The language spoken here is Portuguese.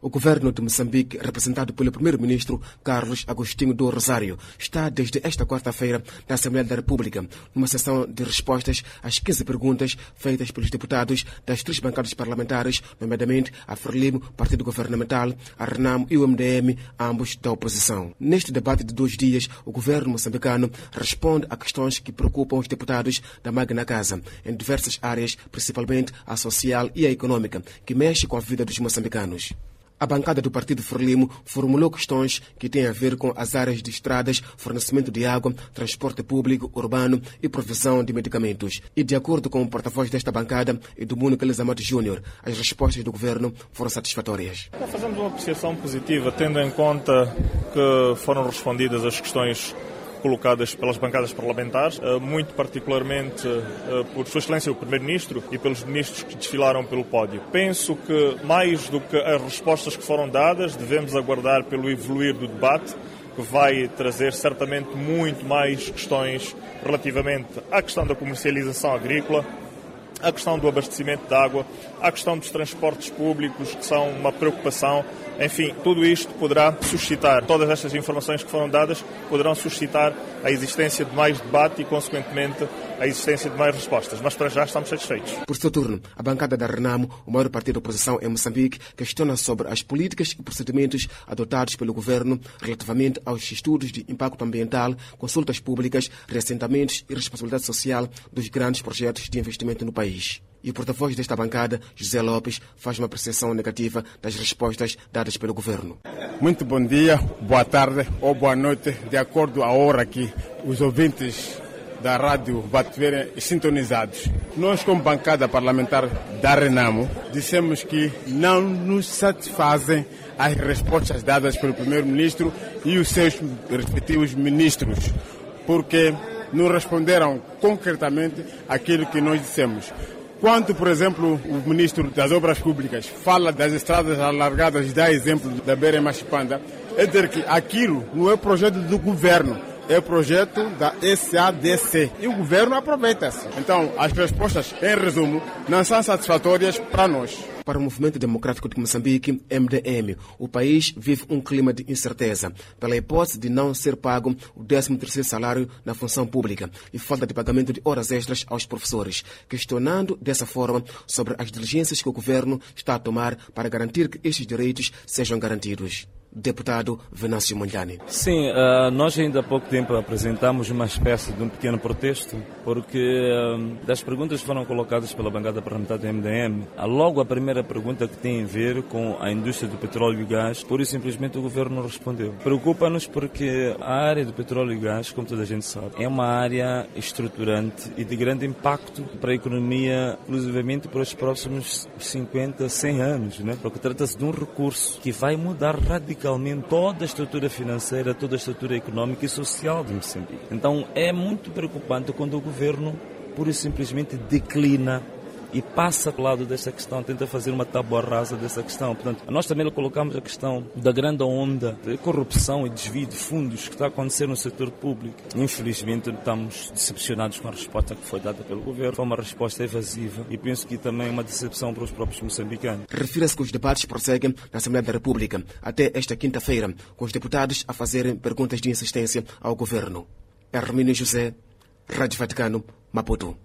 O governo de Moçambique, representado pelo primeiro-ministro Carlos Agostinho do Rosário, está desde esta quarta-feira na Assembleia da República, numa sessão de respostas às 15 perguntas feitas pelos deputados das três bancadas parlamentares, nomeadamente a Frelimo, partido governamental, a Renamo e o MDM, ambos da oposição. Neste debate de 2 dias, o governo moçambicano responde a questões que preocupam os deputados da Magna Casa, em diversas áreas, principalmente a social e a econômica, que mexe com a vida dos moçambicanos. A bancada do Partido Frelimo formulou questões que têm a ver com as áreas de estradas, fornecimento de água, transporte público, urbano e provisão de medicamentos. E, de acordo com o porta-voz desta bancada, Edmundo Calizamato Júnior, as respostas do governo foram satisfatórias. Fazemos uma apreciação positiva, tendo em conta que foram respondidas as questões colocadas pelas bancadas parlamentares, muito particularmente por Sua Excelência o Primeiro-Ministro e pelos ministros que desfilaram pelo pódio. Penso que, mais do que as respostas que foram dadas, devemos aguardar pelo evoluir do debate, que vai trazer certamente muito mais questões relativamente à questão da comercialização agrícola, à questão do abastecimento de água, à questão dos transportes públicos, que são uma preocupação. Enfim, tudo isto poderá suscitar, todas estas informações que foram dadas, poderão suscitar a existência de mais debate e, consequentemente, a existência de mais respostas. Mas, para já, estamos satisfeitos. Por seu turno, a bancada da Renamo, o maior partido da oposição em Moçambique, questiona sobre as políticas e procedimentos adotados pelo governo relativamente aos estudos de impacto ambiental, consultas públicas, reassentamentos e responsabilidade social dos grandes projetos de investimento no país. E o porta-voz desta bancada, José Lopes, faz uma apreciação negativa das respostas dadas pelo governo. Muito bom dia, boa tarde ou boa noite, de acordo à hora que os ouvintes da rádio estiverem sintonizados. Nós, como bancada parlamentar da Renamo, dissemos que não nos satisfazem as respostas dadas pelo primeiro-ministro e os seus respectivos ministros, porque não responderam concretamente aquilo que nós dissemos. Quando, por exemplo, o ministro das Obras Públicas fala das estradas alargadas e dá exemplo da Beira-Machipanda, é dizer que aquilo não é projeto do governo, é projeto da SADC. E o governo aproveita-se. Então, as respostas, em resumo, não são satisfatórias para nós. Para o Movimento Democrático de Moçambique, MDM, o país vive um clima de incerteza pela hipótese de não ser pago o 13º salário na função pública e falta de pagamento de horas extras aos professores, questionando dessa forma sobre as diligências que o governo está a tomar para garantir que estes direitos sejam garantidos. Deputado Venâncio Mondlane. Sim, nós ainda há pouco tempo apresentamos uma espécie de um pequeno protesto, porque das perguntas que foram colocadas pela bancada parlamentar do MDM, logo a primeira pergunta que tem a ver com a indústria do petróleo e gás, pura e simplesmente o governo não respondeu. Preocupa-nos porque a área do petróleo e gás, como toda a gente sabe, é uma área estruturante e de grande impacto para a economia, inclusivamente para os próximos 50, 100 anos, né? Porque trata-se de um recurso que vai mudar radicalmente toda a estrutura financeira, toda a estrutura económica e social de Moçambique. Então é muito preocupante quando o governo pura e simplesmente declina e passa ao lado desta questão, tenta fazer uma tábua rasa dessa questão. Portanto, nós também colocamos a questão da grande onda de corrupção e desvio de fundos que está a acontecer no setor público. Infelizmente, estamos decepcionados com a resposta que foi dada pelo governo. Foi uma resposta evasiva e penso que também é uma decepção para os próprios moçambicanos. Refira-se que os debates prosseguem na Assembleia da República até esta quinta-feira, com os deputados a fazerem perguntas de insistência ao governo. Hermínio José, Rádio Vaticano, Maputo.